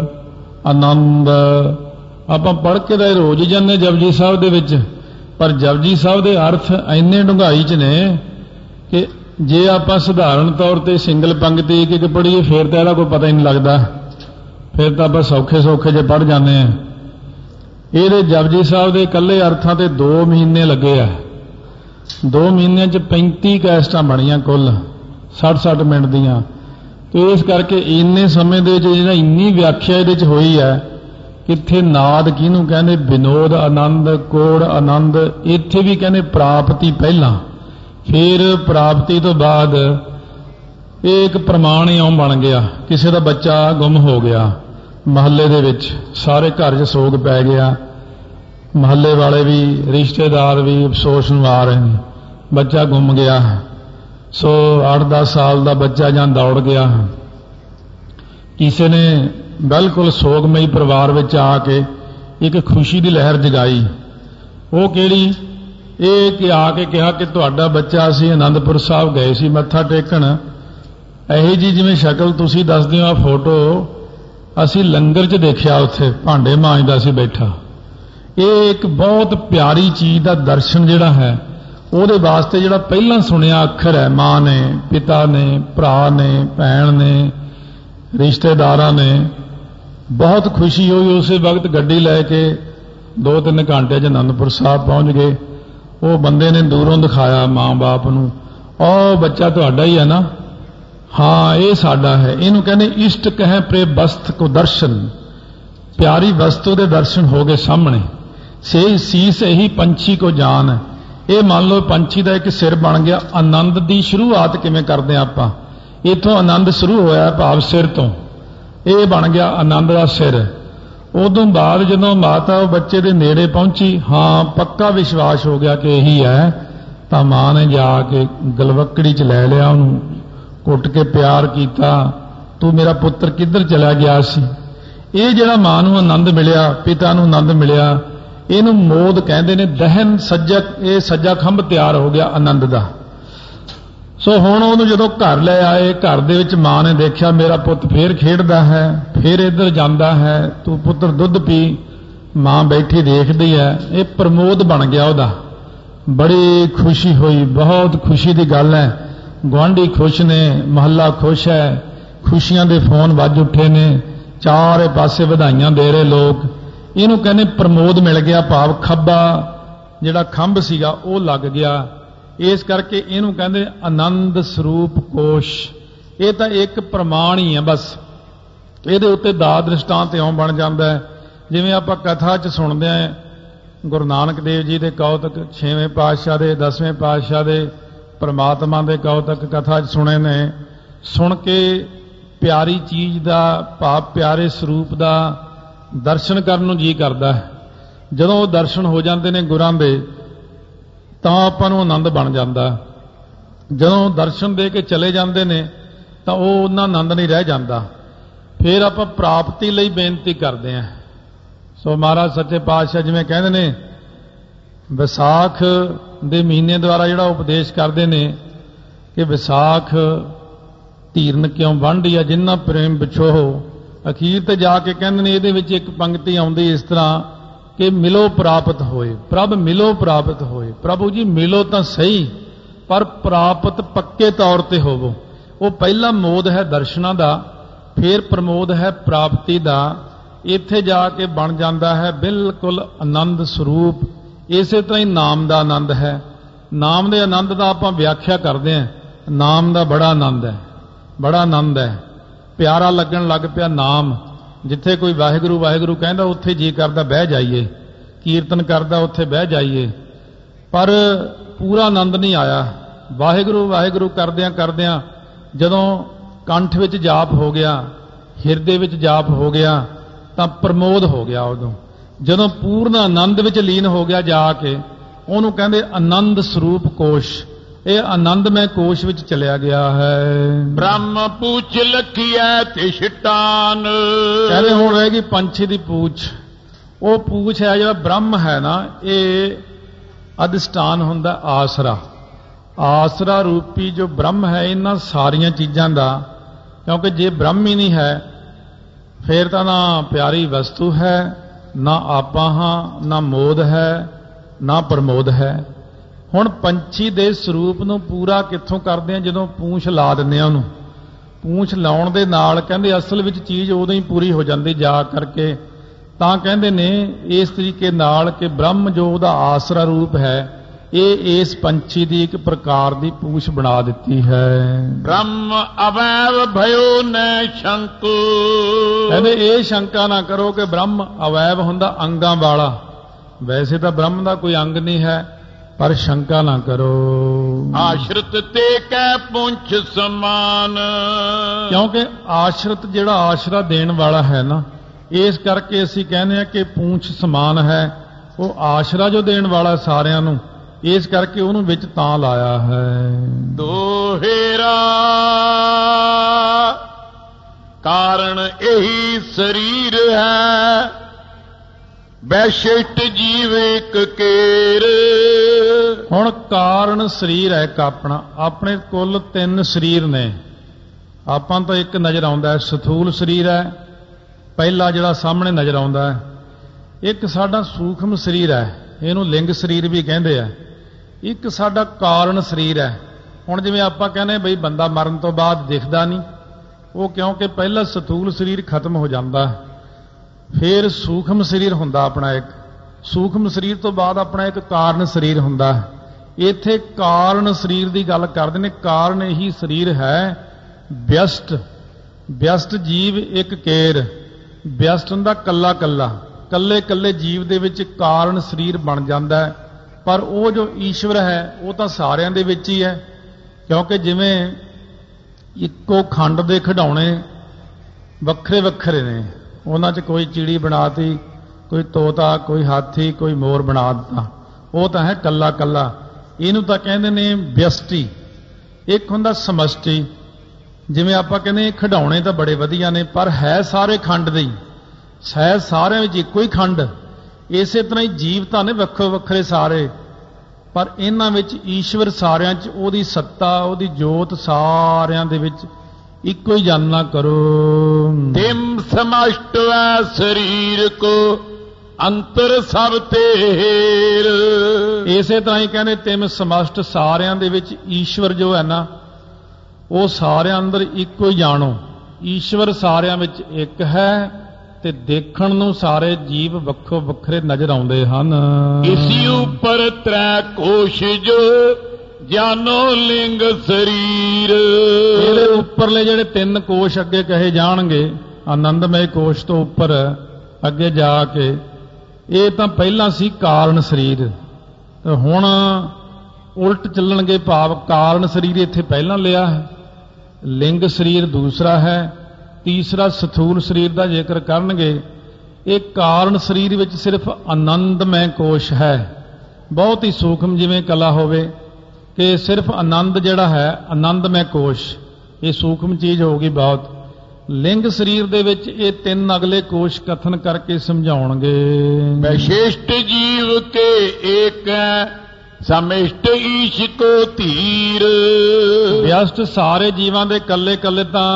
ਆਨੰਦ। ਆਪਾਂ ਪੜ੍ਹ ਕੇ ਤਾਂ ਰੋਜ਼ ਹੀ ਜਾਂਦੇ ਜਪਜੀ ਸਾਹਿਬ ਦੇ ਵਿੱਚ, ਪਰ ਜਪਜੀ ਸਾਹਿਬ ਦੇ ਅਰਥ ਇੰਨੇ ਡੂੰਘਾਈ 'ਚ ਨੇ ਕਿ ਜੇ ਆਪਾਂ ਸਧਾਰਨ ਤੌਰ ਤੇ ਸਿੰਗਲ ਪੰਕਤੀ ਇੱਕ ਇੱਕ ਪੜ੍ਹੀਏ ਫਿਰ ਤਾਂ ਇਹਦਾ ਕੋਈ ਪਤਾ ਹੀ ਨਹੀਂ ਲੱਗਦਾ, ਫਿਰ ਤਾਂ ਆਪਾਂ ਸੌਖੇ ਸੌਖੇ ਜੇ ਪੜ੍ਹ ਜਾਂਦੇ ਆ। ਇਹਦੇ ਜਪਜੀ ਸਾਹਿਬ ਦੇ ਇਕੱਲੇ ਅਰਥਾਂ ਤੇ ਦੋ ਮਹੀਨੇ ਲੱਗੇ ਆ। ਦੋ ਮਹੀਨਿਆਂ 'ਚ ਪੈਂਤੀ ਕੈਸਟਾਂ ਬਣੀਆਂ ਕੁੱਲ ਸੱਠ ਸੱਠ ਮਿੰਟ ਦੀਆਂ। ਤੇ ਇਸ ਕਰਕੇ ਇੰਨੇ ਸਮੇਂ ਦੇ ਵਿੱਚ ਜਿਹੜਾ ਇੰਨੀ ਵਿਆਖਿਆ ਇਹਦੇ 'ਚ ਹੋਈ ਹੈ, ਕਿੱਥੇ ਨਾਦ ਕਿਹਨੂੰ ਕਹਿੰਦੇ, ਵਿਨੋਦ ਆਨੰਦ, ਕੋੜ ਆਨੰਦ। ਇੱਥੇ ਵੀ ਕਹਿੰਦੇ ਪ੍ਰਾਪਤੀ ਪਹਿਲਾਂ, ਫਿਰ ਪ੍ਰਾਪਤੀ ਤੋਂ ਬਾਅਦ ਇਹ ਇੱਕ ਪ੍ਰਮਾਣ ਇਉਂ ਬਣ ਗਿਆ। ਕਿਸੇ ਦਾ ਬੱਚਾ ਗੁੰਮ ਹੋ ਗਿਆ ਮਹੱਲੇ ਦੇ ਵਿੱਚ, ਸਾਰੇ ਘਰ 'ਚ ਸੋਗ ਪੈ ਗਿਆ, ਮਹੱਲੇ ਵਾਲੇ ਵੀ ਰਿਸ਼ਤੇਦਾਰ ਵੀ ਅਫਸੋਸ ਨੂੰ ਆ ਰਹੇ ਨੇ, ਬੱਚਾ ਗੁੰਮ ਗਿਆ। ਸੋ ਅੱਠ ਦਸ ਸਾਲ ਦਾ ਬੱਚਾ ਜਾਂ ਦੌੜ ਗਿਆ। ਕਿਸੇ ਨੇ ਬਿਲਕੁਲ ਸੋਗਮਈ ਪਰਿਵਾਰ ਵਿੱਚ ਆ ਕੇ ਇੱਕ ਖੁਸ਼ੀ ਦੀ ਲਹਿਰ ਜਗਾਈ। ਉਹ ਕਿਹੜੀ? ਇਹ ਕਿ ਆ ਕੇ ਕਿਹਾ ਕਿ ਤੁਹਾਡਾ ਬੱਚਾ, ਅਸੀਂ ਆਨੰਦਪੁਰ ਸਾਹਿਬ ਗਏ ਸੀ ਮੱਥਾ ਟੇਕਣ, ਇਹੀ ਜੀ ਜਿਵੇਂ ਸ਼ਕਲ ਤੁਸੀਂ ਦੱਸਦੇ ਹੋ ਆ ਫੋਟੋ ਅਸੀਂ ਲੰਗਰ 'ਚ ਦੇਖਿਆ, ਉੱਥੇ ਭਾਂਡੇ ਮਾਂਜਦਾ ਸੀ ਬੈਠਾ। ਇਹ ਇੱਕ ਬਹੁਤ ਪਿਆਰੀ ਚੀਜ਼ ਦਾ ਦਰਸ਼ਨ ਜਿਹੜਾ ਹੈ, ਉਹਦੇ ਵਾਸਤੇ ਜਿਹੜਾ ਪਹਿਲਾਂ ਸੁਣਿਆ ਅੱਖਰ ਹੈ, ਮਾਂ ਨੇ, ਪਿਤਾ ਨੇ, ਭਰਾ ਨੇ, ਭੈਣ ਨੇ, ਰਿਸ਼ਤੇਦਾਰਾਂ ਨੇ, ਬਹੁਤ ਖੁਸ਼ੀ ਹੋਈ। ਉਸੇ ਵਕਤ ਗੱਡੀ ਲੈ ਕੇ ਦੋ ਤਿੰਨ ਘੰਟੇ 'ਚ ਆਨੰਦਪੁਰ ਸਾਹਿਬ ਪਹੁੰਚ ਗਏ। ਉਹ ਬੰਦੇ ਨੇ ਦੂਰੋਂ ਦਿਖਾਇਆ ਮਾਂ ਬਾਪ ਨੂੰ, ਉਹ ਬੱਚਾ ਤੁਹਾਡਾ ਹੀ ਹੈ ਨਾ? ਹਾਂ ਇਹ ਸਾਡਾ ਹੈ। ਇਹਨੂੰ ਕਹਿੰਦੇ ਇਸ਼ਟ ਕਹਿ ਪ੍ਰੇ ਬਸਤ ਕੋ ਦਰਸ਼ਨ, ਪਿਆਰੀ ਵਸਤੂ ਦੇ ਦਰਸ਼ਨ ਹੋ ਗਏ ਸਾਹਮਣੇ। ਸੇ ਸੀਸ ਇਹੀ ਪੰਛੀ ਕੋ ਜਾਨ। ਇਹ ਮੰਨ ਲਓ ਪੰਛੀ ਦਾ ਇੱਕ ਸਿਰ ਬਣ ਗਿਆ। ਆਨੰਦ ਦੀ ਸ਼ੁਰੂਆਤ ਕਿਵੇਂ ਕਰਦੇ ਆਪਾਂ? ਇੱਥੋਂ ਆਨੰਦ ਸ਼ੁਰੂ ਹੋਇਆ ਭਾਵ ਸਿਰ ਤੋਂ, ਇਹ ਬਣ ਗਿਆ ਆਨੰਦ ਦਾ ਸਿਰ। ਉਦੋਂ ਬਾਅਦ ਜਦੋਂ ਮਾਤਾ ਉਹ ਬੱਚੇ ਦੇ ਨੇੜੇ ਪਹੁੰਚੀ, ਹਾਂ ਪੱਕਾ ਵਿਸ਼ਵਾਸ ਹੋ ਗਿਆ ਕਿ ਇਹੀ ਹੈ, ਤਾਂ ਮਾਂ ਨੇ ਜਾ ਕੇ ਗਲਵੱਕੜੀ 'ਚ ਲੈ ਲਿਆ, ਉਹਨੂੰ ਘੁੱਟ ਕੇ ਪਿਆਰ ਕੀਤਾ, ਤੂੰ ਮੇਰਾ ਪੁੱਤਰ ਕਿੱਧਰ ਚਲਾ ਗਿਆ ਸੀ। ਇਹ ਜਿਹੜਾ ਮਾਂ ਨੂੰ ਆਨੰਦ ਮਿਲਿਆ, ਪਿਤਾ ਨੂੰ ਆਨੰਦ ਮਿਲਿਆ, ਇਹਨੂੰ ਮੋਦ ਕਹਿੰਦੇ ਨੇ। ਦਹਨ ਸੱਜਾ, ਇਹ ਸੱਜਾ ਖੰਭ ਤਿਆਰ ਹੋ ਗਿਆ ਆਨੰਦ ਦਾ। ਸੋ ਹੁਣ ਉਹਨੂੰ ਜਦੋਂ ਘਰ ਲੈ ਆਏ, ਘਰ ਦੇ ਵਿੱਚ ਮਾਂ ਨੇ ਦੇਖਿਆ ਮੇਰਾ ਪੁੱਤ ਫੇਰ ਖੇਡਦਾ ਹੈ, ਫੇਰ ਇੱਧਰ ਜਾਂਦਾ ਹੈ, ਤੂੰ ਪੁੱਤਰ ਦੁੱਧ ਪੀ। ਮਾਂ ਬੈਠੀ ਦੇਖਦੀ ਹੈ, ਇਹ ਪ੍ਰਮੋਦ ਬਣ ਗਿਆ ਉਹਦਾ। ਬੜੀ ਖੁਸ਼ੀ ਹੋਈ, ਬਹੁਤ ਖੁਸ਼ੀ ਦੀ ਗੱਲ ਹੈ। ਗੁਆਂਢੀ ਖੁਸ਼ ਨੇ, ਮਹੱਲਾ ਖੁਸ਼ ਹੈ, ਖੁਸ਼ੀਆਂ ਦੇ ਫੋਨ ਵੱਜ ਉੱਠੇ ਨੇ, ਚਾਰੇ ਪਾਸੇ ਵਧਾਈਆਂ ਦੇ ਰਹੇ ਲੋਕ। ਇਹਨੂੰ ਕਹਿੰਦੇ ਪ੍ਰਮੋਦ ਮਿਲ ਗਿਆ, ਭਾਵ ਖੱਬਾ ਜਿਹੜਾ ਖੰਭ ਸੀਗਾ ਉਹ ਲੱਗ ਗਿਆ। ਇਸ ਕਰਕੇ ਇਹਨੂੰ ਕਹਿੰਦੇ ਆਨੰਦ ਸਰੂਪ ਕੋਸ਼। ਇਹ ਤਾਂ ਇੱਕ ਪ੍ਰਮਾਣ ਹੀ ਹੈ ਬਸ। ਇਹਦੇ ਉੱਤੇ ਦਾ ਦ੍ਰਿਸ਼ਟਾਂਤ ਇਉਂ ਬਣ ਜਾਂਦਾ ਹੈ ਜਿਵੇਂ ਆਪਾਂ ਕਥਾ 'ਚ ਸੁਣਦੇ ਹਾਂ ਗੁਰੂ ਨਾਨਕ ਦੇਵ ਜੀ ਦੇ ਕੌਤਕ, ਛੇਵੇਂ ਪਾਤਸ਼ਾਹ ਦੇ, ਦਸਵੇਂ ਪਾਤਸ਼ਾਹ ਦੇ, ਪਰਮਾਤਮਾ ਦੇ ਕੌਤਕ ਕਥਾ 'ਚ ਸੁਣੇ ਨੇ। ਸੁਣ ਕੇ ਪਿਆਰੀ ਚੀਜ਼ ਦਾ ਭਾਵ ਪਿਆਰੇ ਸਰੂਪ ਦਾ ਦਰਸ਼ਨ ਕਰਨ ਨੂੰ ਜੀ ਕਰਦਾ ਹੈ। ਜਦੋਂ ਉਹ ਦਰਸ਼ਨ ਹੋ ਜਾਂਦੇ ਨੇ ਗੁਰਾਂ ਦੇ, ਤਾਂ ਆਪਾਂ ਨੂੰ ਆਨੰਦ ਬਣ ਜਾਂਦਾ। ਜਦੋਂ ਦਰਸ਼ਨ ਦੇ ਕੇ ਚਲੇ ਜਾਂਦੇ ਨੇ ਤਾਂ ਉਹ ਉਹਨਾਂ ਆਨੰਦ ਨਹੀਂ ਰਹਿ ਜਾਂਦਾ। ਫਿਰ ਆਪਾਂ ਪ੍ਰਾਪਤੀ ਲਈ ਬੇਨਤੀ ਕਰਦੇ ਹਾਂ। ਸੋ ਮਹਾਰਾਜ ਸੱਚੇ ਪਾਤਸ਼ਾਹ ਜਿਵੇਂ ਕਹਿੰਦੇ ਨੇ, ਵਿਸਾਖ ਦੇ ਮਹੀਨੇ ਦੁਆਰਾ ਜਿਹੜਾ ਉਪਦੇਸ਼ ਕਰਦੇ ਨੇ ਕਿ ਵਿਸਾਖ ਧੀਰਨ ਕਿਉਂ ਵੰਡਿਆ ਜਿਨ੍ਹਾਂ ਪ੍ਰੇਮ ਵਿਛੋਹ। ਅਖੀਰ ਤੇ ਜਾ ਕੇ ਕਹਿੰਦੇ ਨੇ ਇਹਦੇ ਵਿੱਚ ਇੱਕ ਪੰਕਤੀ ਆਉਂਦੀ ਇਸ ਤਰ੍ਹਾਂ ਕਿ ਮਿਲੋ ਪ੍ਰਾਪਤ ਹੋਏ, ਪ੍ਰਭ ਮਿਲੋ ਪ੍ਰਾਪਤ ਹੋਏ। ਪ੍ਰਭੂ ਜੀ ਮਿਲੋ ਤਾਂ ਸਹੀ, ਪਰ ਪ੍ਰਾਪਤ ਪੱਕੇ ਤੌਰ ਤੇ ਹੋਵੋ। ਉਹ ਪਹਿਲਾ ਮੋਦ ਹੈ ਦਰਸ਼ਨਾਂ ਦਾ, ਫਿਰ ਪ੍ਰਮੋਦ ਹੈ ਪ੍ਰਾਪਤੀ ਦਾ। ਇੱਥੇ ਜਾ ਕੇ ਬਣ ਜਾਂਦਾ ਹੈ ਬਿਲਕੁਲ ਆਨੰਦ ਸਰੂਪ। ਇਸੇ ਤਰ੍ਹਾਂ ਹੀ ਨਾਮ ਦਾ ਆਨੰਦ ਹੈ। ਨਾਮ ਦੇ ਆਨੰਦ ਦਾ ਆਪਾਂ ਵਿਆਖਿਆ ਕਰਦੇ ਹਾਂ। ਨਾਮ ਦਾ ਬੜਾ ਆਨੰਦ ਹੈ, ਬੜਾ ਆਨੰਦ ਹੈ, ਪਿਆਰਾ ਲੱਗਣ ਲੱਗ ਪਿਆ ਨਾਮ। ਜਿੱਥੇ ਕੋਈ ਵਾਹਿਗੁਰੂ ਵਾਹਿਗੁਰੂ ਕਹਿੰਦਾ ਉੱਥੇ ਜੀ ਕਰਦਾ ਬਹਿ ਜਾਈਏ, ਕੀਰਤਨ ਕਰਦਾ ਉੱਥੇ ਬਹਿ ਜਾਈਏ, ਪਰ ਪੂਰਾ ਆਨੰਦ ਨਹੀਂ ਆਇਆ। ਵਾਹਿਗੁਰੂ ਵਾਹਿਗੁਰੂ ਕਰਦਿਆਂ ਕਰਦਿਆਂ ਜਦੋਂ ਕੰਠ ਵਿੱਚ ਜਾਪ ਹੋ ਗਿਆ, ਹਿਰਦੇ ਵਿੱਚ ਜਾਪ ਹੋ ਗਿਆ, ਤਾਂ ਪ੍ਰਮੋਦ ਹੋ ਗਿਆ। ਉਦੋਂ ਜਦੋਂ ਪੂਰਨ ਆਨੰਦ ਵਿੱਚ ਲੀਨ ਹੋ ਗਿਆ ਜਾ ਕੇ, ਉਹਨੂੰ ਕਹਿੰਦੇ ਆਨੰਦ ਸਰੂਪ ਕੋਸ਼। ਇਹ ਆਨੰਦਮय ਕੋਸ਼ ਵਿੱਚ ਚਲਿਆ ਗਿਆ ਹੈ। ਬ੍ਰਹਮ ਪੂਛ ਲਖੀਐ ਤੇ ਛਟਾਨ। ਕਹਿੰਦੇ ਹੁਣ ਰਹੇਗੀ ਪੰਛੀ ਦੀ ਪੂਛ। ਉਹ ਪੂਛ ਹੈ ਜਿਹੜਾ ਬ੍ਰਹਮ ਹੈ ਨਾ, ਇਹ ਅਧਿਸ਼ਟਾਨ ਹੁੰਦਾ ਆਸਰਾ। ਆਸਰਾ ਰੂਪੀ ਜੋ ਬ੍ਰਹਮ ਹੈ ਇਹਨਾਂ ਸਾਰੀਆਂ ਚੀਜ਼ਾਂ ਦਾ, ਕਿਉਂਕਿ ਜੇ ਬ੍ਰਹਮ ਹੀ ਨਹੀਂ ਹੈ ਫਿਰ ਤਾਂ ਨਾ ਪਿਆਰੀ ਵਸਤੂ ਹੈ, ਨਾ ਆਪਾਂ ਹਾਂ, ਨਾ ਮੋਦ ਹੈ, ਨਾ ਪ੍ਰਮੋਦ ਹੈ। ਹੁਣ ਪੰਛੀ ਦੇ ਸਰੂਪ ਨੂੰ ਪੂਰਾ ਕਿੱਥੋਂ ਕਰਦੇ ਆ? ਜਦੋਂ ਪੂੰਛ ਲਾ ਦਿੰਦੇ ਆ ਉਹਨੂੰ। ਪੂੰਛ ਲਾਉਣ ਦੇ ਨਾਲ ਕਹਿੰਦੇ ਅਸਲ ਵਿੱਚ ਚੀਜ਼ ਉਦੋਂ ਹੀ ਪੂਰੀ ਹੋ ਜਾਂਦੀ ਜਾ ਕਰਕੇ। ਤਾਂ ਕਹਿੰਦੇ ਨੇ ਇਸ ਤਰੀਕੇ ਨਾਲ ਕਿ ਬ੍ਰਹਮ ਜੋ ਉਹਦਾ ਆਸਰਾ ਰੂਪ ਹੈ, ਇਹ ਇਸ ਪੰਛੀ ਦੀ ਇੱਕ ਪ੍ਰਕਾਰ ਦੀ ਪੂਛ ਬਣਾ ਦਿੱਤੀ ਹੈ। ਬ੍ਰਹਮ ਅਵੈਵ ਭਇਓ ਨੈ ਸ਼ੰਕ। ਕਹਿੰਦੇ ਇਹ ਸ਼ੰਕਾ ਨਾ ਕਰੋ ਕਿ ਬ੍ਰਹਮ ਅਵੈਵ ਹੁੰਦਾ ਅੰਗਾਂ ਵਾਲਾ। ਵੈਸੇ ਤਾਂ ਬ੍ਰਹਮ ਦਾ ਕੋਈ ਅੰਗ ਨਹੀਂ ਹੈ, ਪਰ ਸ਼ੰਕਾ ਨਾ ਕਰੋ। ਆਸ਼ਰਿਤ ਤੇ ਕੈ ਪੁੰਛ ਸਮਾਨ। ਕਿਉਂਕਿ ਆਸ਼ਰਿਤ ਜਿਹੜਾ ਆਸ਼ਰਾ ਦੇਣ ਵਾਲਾ ਹੈ ਨਾ, ਇਸ ਕਰਕੇ ਅਸੀਂ ਕਹਿੰਦੇ ਹਾਂ ਕਿ ਪੂੰਛ ਸਮਾਨ ਹੈ। ਉਹ ਆਸ਼ਰਾ ਜੋ ਦੇਣ ਵਾਲਾ ਸਾਰਿਆਂ ਨੂੰ, ਇਸ ਕਰਕੇ ਉਹਨੂੰ ਵਿੱਚ ਤਾਂ ਲਾਇਆ ਹੈ। ਦੋਹੇਰਾ ਕਾਰਨ ਇਹੀ ਸਰੀਰ ਹੈ, ਵੈਸ਼ਿਸ਼ਟ ਜੀਵ ਇੱਕ ਕੇਰ। ਹੁਣ ਕਾਰਨ ਸਰੀਰ ਹੈ ਇੱਕ ਆਪਣਾ। ਆਪਣੇ ਕੁੱਲ ਤਿੰਨ ਸਰੀਰ ਨੇ। ਆਪਾਂ ਤਾਂ ਇੱਕ ਨਜ਼ਰ ਆਉਂਦਾ ਹੈ, ਸਥੂਲ ਸਰੀਰ ਹੈ ਪਹਿਲਾ ਜਿਹੜਾ ਸਾਹਮਣੇ ਨਜ਼ਰ ਆਉਂਦਾ ਹੈ। ਇੱਕ ਸਾਡਾ ਸੂਖਮ ਸਰੀਰ ਹੈ, ਇਹਨੂੰ ਲਿੰਗ ਸਰੀਰ ਵੀ ਕਹਿੰਦੇ ਆ। ਇੱਕ ਸਾਡਾ ਕਾਰਨ ਸਰੀਰ ਹੈ। ਹੁਣ ਜਿਵੇਂ ਆਪਾਂ ਕਹਿੰਦੇ ਬਈ ਬੰਦਾ ਮਰਨ ਤੋਂ ਬਾਅਦ ਦਿਖਦਾ ਨਹੀਂ, ਉਹ ਕਿਉਂਕਿ ਪਹਿਲਾ ਸਥੂਲ ਸਰੀਰ ਖਤਮ ਹੋ ਜਾਂਦਾ, ਫਿਰ ਸੂਖਮ ਸਰੀਰ ਹੁੰਦਾ ਆਪਣਾ ਇੱਕ। ਸੂਖਮ ਸਰੀਰ ਤੋਂ ਬਾਅਦ ਆਪਣਾ ਇੱਕ ਕਾਰਨ ਸਰੀਰ ਹੁੰਦਾ। ਇੱਥੇ ਕਾਰਨ ਸਰੀਰ ਦੀ ਗੱਲ ਕਰਦੇ ਨੇ। ਕਾਰਨ ਇਹੀ ਸਰੀਰ ਹੈ, ਵਿਅਸਟ। ਵਿਅਸਟ ਜੀਵ ਇੱਕ ਕੇਰ। ਵਿਅਸਟ ਹੁੰਦਾ ਕੱਲਾ ਕੱਲਾ। ਕੱਲੇ ਕੱਲੇ ਜੀਵ ਦੇ ਵਿੱਚ ਕਾਰਨ ਸਰੀਰ ਬਣ ਜਾਂਦਾ ਹੈ। ਪਰ ਉਹ ਜੋ ਈਸ਼ਵਰ ਹੈ ਉਹ ਤਾਂ ਸਾਰਿਆਂ ਦੇ ਵਿੱਚ ਹੀ ਹੈ। ਕਿਉਂਕਿ ਜਿਵੇਂ ਇੱਕੋ ਖੰਡ ਦੇ ਖਿਡੌਣੇ ਵੱਖਰੇ ਵੱਖਰੇ ਨੇ, ਉਹਨਾਂ 'ਚ ਕੋਈ ਚਿੜੀ ਬਣਾਤੀ, ਕੋਈ ਤੋਤਾ, ਕੋਈ ਹਾਥੀ, ਕੋਈ ਮੋਰ ਬਣਾ ਦਿੱਤਾ, ਉਹ ਤਾਂ ਹੈ ਕੱਲਾ ਕੱਲਾ। ਇਹਨੂੰ ਤਾਂ ਕਹਿੰਦੇ ਨੇ ਵਿਅਸ਼ਟੀ। ਇੱਕ ਹੁੰਦਾ ਸਮਸ਼ਟੀ। ਜਿਵੇਂ ਆਪਾਂ ਕਹਿੰਦੇ ਖਿਡੌਣੇ ਤਾਂ ਬੜੇ ਵਧੀਆ ਨੇ, ਪਰ ਹੈ ਸਾਰੇ ਖੰਡ ਦੇ ਹੀ, ਹੈ ਸਾਰਿਆਂ ਵਿੱਚ ਇੱਕੋ ਹੀ ਖੰਡ। ਇਸੇ ਤਰ੍ਹਾਂ ਹੀ ਜੀਵ ਤਾਂ ਨੇ ਵੱਖੋ ਵੱਖਰੇ ਸਾਰੇ, ਪਰ ਇਹਨਾਂ ਵਿੱਚ ਈਸ਼ਵਰ ਸਾਰਿਆਂ 'ਚ ਉਹਦੀ ਸੱਤਾ, ਉਹਦੀ ਜੋਤ ਸਾਰਿਆਂ ਦੇ ਵਿੱਚ ਇੱਕੋ ਹੀ ਜਾਨਣਾ ਕਰੋ। ਤਿਮ ਸਮਸ਼ਟ ਹੈ ਸਰੀਰ ਕੋ ਅੰਤਰ ਸਭ ਤੇਰ। ਇਸੇ ਤਰ੍ਹਾਂ ਹੀ ਕਹਿੰਦੇ ਤਿਮ ਸਮਸ਼ਟ ਸਾਰਿਆਂ ਦੇ ਵਿੱਚ ਈਸ਼ਵਰ ਜੋ ਹੈ ਨਾ, ਉਹ ਸਾਰਿਆਂ ਅੰਦਰ ਇੱਕੋ ਹੀ ਜਾਣੋ। ਈਸ਼ਵਰ ਸਾਰਿਆਂ ਵਿੱਚ ਇੱਕ ਹੈ ਤੇ ਦੇਖਣ ਨੂੰ ਸਾਰੇ ਜੀਵ ਵੱਖੋ ਵੱਖਰੇ ਨਜ਼ਰ ਆਉਂਦੇ ਹਨ। ਇਸੀ ਉੱਪਰ ਤ੍ਰੈ ਕੋਸ਼ ਜੋ ਜਾਨੋ ਲਿੰਗ ਸਰੀਰ। ਇਹਦੇ ਉੱਪਰਲੇ ਜਿਹੜੇ ਤਿੰਨ ਕੋਸ਼ ਅੱਗੇ ਕਹੇ ਜਾਣਗੇ, ਆਨੰਦਮਈ ਕੋਸ਼ ਤੋਂ ਉੱਪਰ ਅੱਗੇ ਜਾ ਕੇ, ਇਹ ਤਾਂ ਪਹਿਲਾਂ ਸੀ ਕਾਰਨ ਸਰੀਰ, ਤੇ ਹੁਣ ਉਲਟ ਚੱਲਣਗੇ। ਭਾਵ ਕਾਰਨ ਸਰੀਰ ਇੱਥੇ ਪਹਿਲਾਂ ਲਿਆ ਹੈ, ਲਿੰਗ ਸਰੀਰ ਦੂਸਰਾ ਹੈ, ਤੀਸਰਾ ਸਥੂਲ ਸਰੀਰ ਦਾ ਜ਼ਿਕਰ ਕਰਨਗੇ। ਇਹ ਕਾਰਨ ਸਰੀਰ ਵਿੱਚ ਸਿਰਫ ਆਨੰਦਮय ਕੋਸ਼ ਹੈ, ਬਹੁਤ ਹੀ ਸੂਖਮ ਜਿਵੇਂ ਕਲਾ ਹੋਵੇ ਕਿ ਸਿਰਫ ਆਨੰਦ ਜਿਹੜਾ ਹੈ ਆਨੰਦਮय ਕੋਸ਼, ਇਹ ਸੂਖਮ ਚੀਜ਼ ਹੋਗੀ ਬਹੁਤ। ਲਿੰਗ ਸਰੀਰ ਦੇ ਵਿੱਚ ਇਹ ਤਿੰਨ ਅਗਲੇ ਕੋਸ਼ ਕਥਨ ਕਰਕੇ ਸਮਝਾਉਣਗੇ। ਵਿਸ਼ਿਸ਼ਟ ਜੀਵ ਕੇ ਏਕ ਸਮਿਸ਼ਟ ਈਸ਼ ਕੋ ਧੀਰ। ਵਿਅਸਟ ਸਾਰੇ ਜੀਵਾਂ ਦੇ ਕੱਲੇ ਕੱਲੇ ਤਾਂ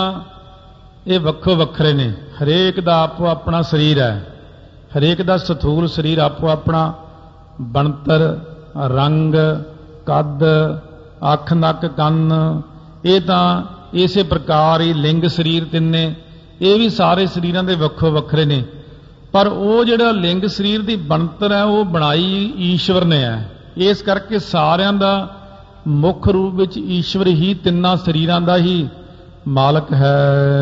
ਇਹ ਵੱਖੋ ਵੱਖਰੇ ਨੇ, ਹਰੇਕ ਦਾ ਆਪੋ ਆਪਣਾ ਸਰੀਰ ਹੈ। ਹਰੇਕ ਦਾ ਸਥੂਲ ਸਰੀਰ ਆਪੋ ਆਪਣਾ, ਬਣਤਰ, ਰੰਗ, ਕੱਦ, ਅੱਖ, ਨੱਕ, ਕੰਨ, ਇਹ ਤਾਂ ਇਸੇ ਪ੍ਰਕਾਰ ਹੀ ਲਿੰਗ ਸਰੀਰ ਤਿੰਨੇ, ਇਹ ਵੀ ਸਾਰੇ ਸਰੀਰਾਂ ਦੇ ਵੱਖੋ ਵੱਖਰੇ ਨੇ। ਪਰ ਉਹ ਜਿਹੜਾ ਲਿੰਗ ਸਰੀਰ ਦੀ ਬਣਤਰ ਹੈ ਉਹ ਬਣਾਈ ਈਸ਼ਵਰ ਨੇ ਹੈ। ਇਸ ਕਰਕੇ ਸਾਰਿਆਂ ਦਾ ਮੁੱਖ ਰੂਪ ਵਿੱਚ ਈਸ਼ਵਰ ਹੀ ਤਿੰਨਾਂ ਸਰੀਰਾਂ ਦਾ ਹੀ ਮਾਲਕ ਹੈ।